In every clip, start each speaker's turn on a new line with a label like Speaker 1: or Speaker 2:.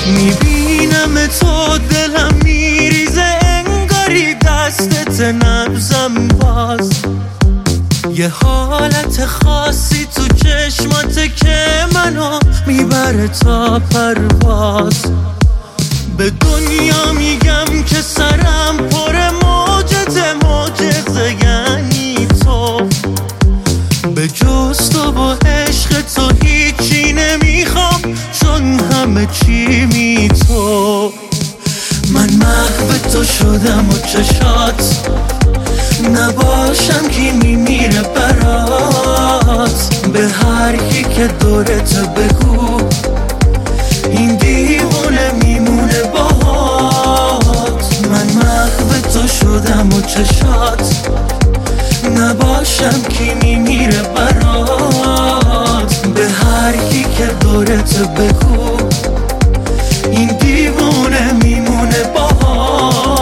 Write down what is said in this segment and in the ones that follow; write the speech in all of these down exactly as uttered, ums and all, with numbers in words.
Speaker 1: میبینم تو دلم میریزه انگاری دستت نبزم باز، یه حالت خاصی تو چشماته که منو میبره تا پرواز. به دنیا میگم که سرم پر موجته، معجزه یعنی تو، به جز تو و عشق تو هیچی نمیخوام چون همه چی می تو. من محو تو شدم و چشات نباشم کی میمیره برات، به هر کی که دورت بگو این دیوونه میمونه باهات. من محو تو شدم و چشات نباشم کی میمیره برات، به هر کی که دورت بگو این دیوونه میمونه باهات.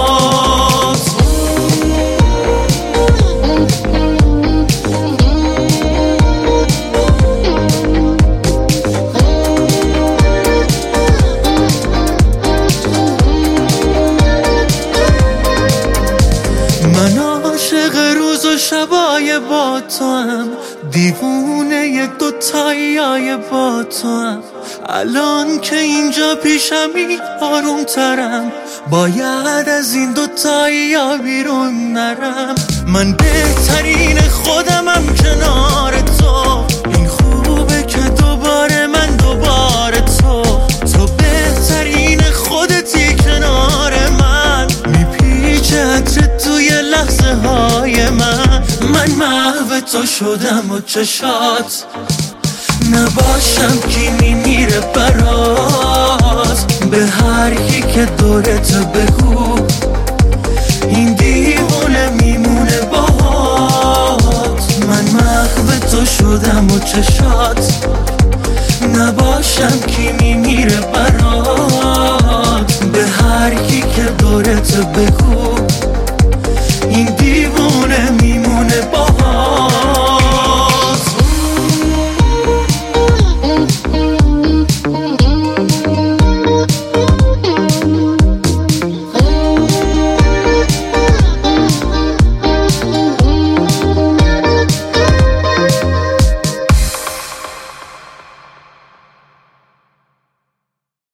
Speaker 1: من عاشق روز و شبای با تو هم، دیوونه ی دو تایای با تو هم. الان که اینجا پیشمی آروم ترم، باید از این دو تایا بیرون نرم. من بهترین خودمم کنار تو، این خوبه که دوباره من دوباره تو، تو بهترین خودتی کنار من، میپیچه عطرت توی لحظه های من. من محو تو شدم و چشات نباشم کی میمیره برات، به هر کی که دورت بگو این دیوونه میمونه باهات. من محو تو شدم و چشات نباشم کی میمیره برات، به هر کی که دورت بگو این دیوونه میمونه